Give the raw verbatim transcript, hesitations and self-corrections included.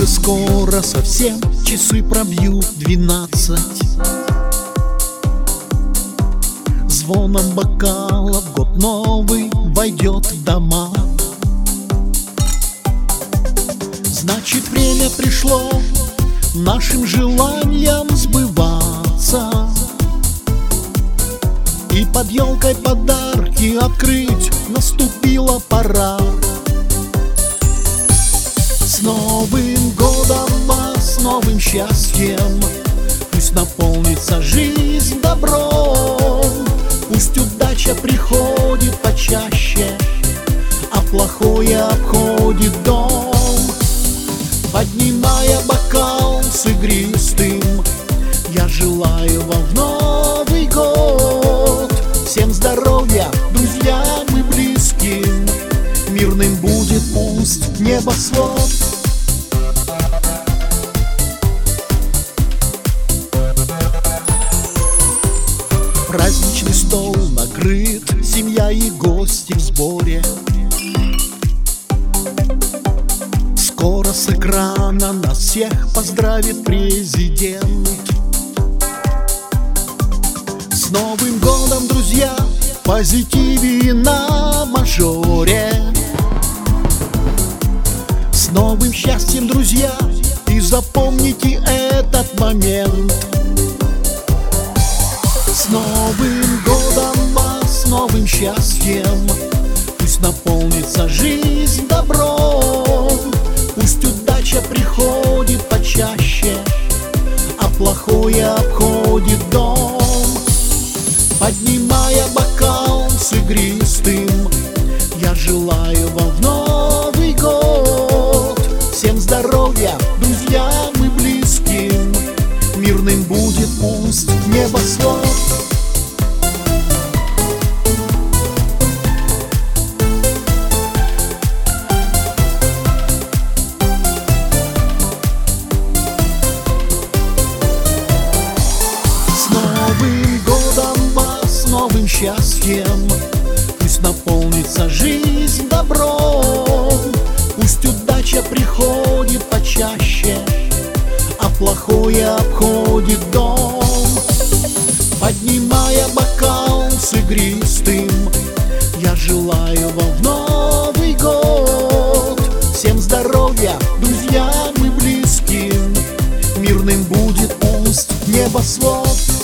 Уже скоро совсем часы пробьют двенадцать. Звоном бокалов год новый войдет в дома. Значит, время пришло нашим желаниям сбываться, и под елкой подарки открыть наступила пора. С Новым годом вас, с новым счастьем! Пусть наполнится жизнь добром, пусть удача приходит почаще, а плохое обходит дом. Поднимая бокал с игристым, я желаю вам в Новый год всем здоровья, друзьям и близким. Мирным будет пусть небосвод. Праздничный стол накрыт, семья и гости в сборе. Скоро с экрана нас всех поздравит президент. С Новым годом, друзья, в позитиве на мажоре. С новым счастьем, друзья, и запомните этот момент. С Новым годом вас, с новым счастьем! Пусть наполнится жизнь добром, пусть удача приходит почаще, а плохое обходит дом. Поднимая бокал с игристым, я желаю вам в Новый год всем здоровья, друзьям и близким. Мирным будет пусть небосвод. С Новым годом вас, с новым счастьем! Пусть наполнится жизнь добром, пусть удача приходит почаще, а плохое обходит дом. Поднимая бокал с игристым, я желаю вам в Новый год всем здоровья, друзьям и близким. Мирным будет пусть небосвод.